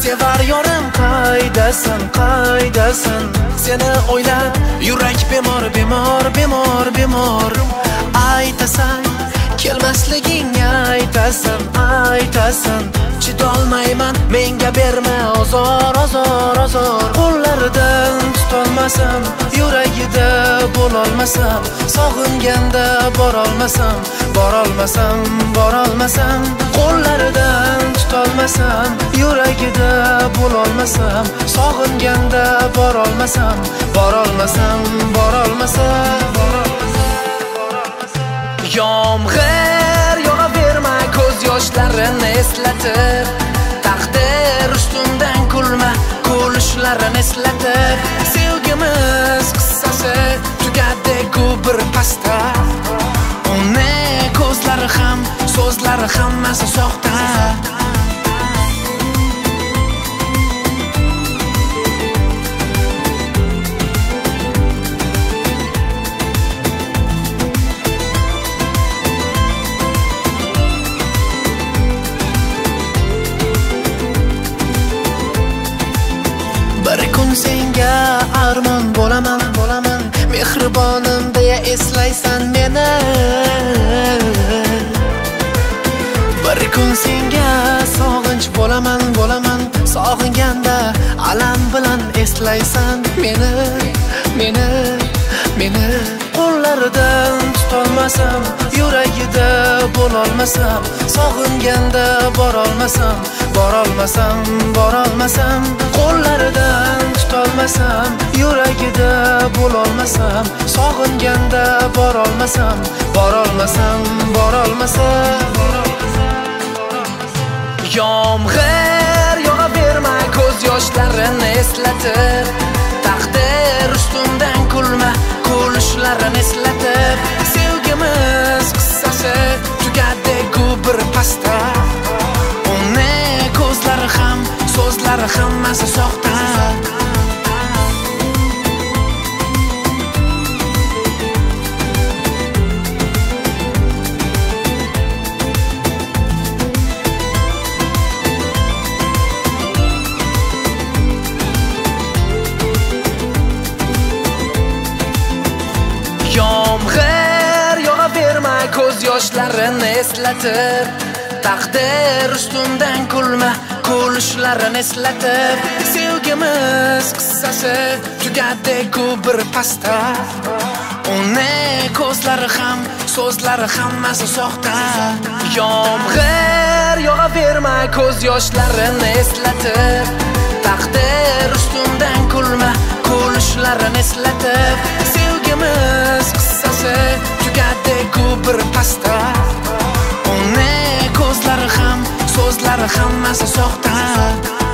sevar yorim qaydasan, qaydasan? Seni o'ylab yurak bemor, bemor, bemor, bemor. Aytasan kelmasliging aytasan, aytasan. Chidolmayman, menga berma azor, azor, azor. Qo'llaridan tutolmasam, yuragida bo'lolmasam, sog'inganda borolmasam, borolmasam, borolmasam. Qo'llaridan tutolmasam, yuragida bo'lolmasam, sog'inganda borolmasam, borolmasam, borolmasam. Yomg'ir yog'averma ko'z yoshlarini eslatib, taqdir ustundan kulma kulishlarini eslatib. Sevgimiz qissasi tugadi-ku bir pasta. Uni ko'zlari ham, so'zlari hammasi soxta. Bir kun senga armon bo'laman, bo'laman. Mehribonim deya eslaysan meni. Bir kun senga sog'inch bo'laman, bo'laman. Sog'inganda alam bilan eslaysan meni, meni, meni. Qo'llaridan tutolmasam, yuragida bo'lolmasam, sog'inganda borolmasam, borolmasam, borolmasam. Qo'llaridan tutolmasam, yuragida bo'lolmasam, sog'inganda borolmasam, borolmasam, borolmasam. Yomg'ir yog'averma ko'z yoshlarini eslatib, taqdir ustundan kulma kulishlarini eslatib. Sevgimiz qissasi tugadi-ku bir pasta. Uni ko'zlari ham, so'zlari hammasi soxta. Yomg'ir yog'averma ko'z yoshlarini eslatib, taqdir ustundan kulma kulishlarini eslatib. Sevgimiz qissasi tugadi-ku bir pasta. Uni ko'zlari ham, so'zlari hammasi soxta. Yomg'ir yog'averma ko'z yoshlarini eslatib, taqdir ustundan kulma kulishlarini eslatib. Sevgimiz qissasi tugadi-ku bir pasta. Uni ko'zlari ham, so'zlari hammasi soxta.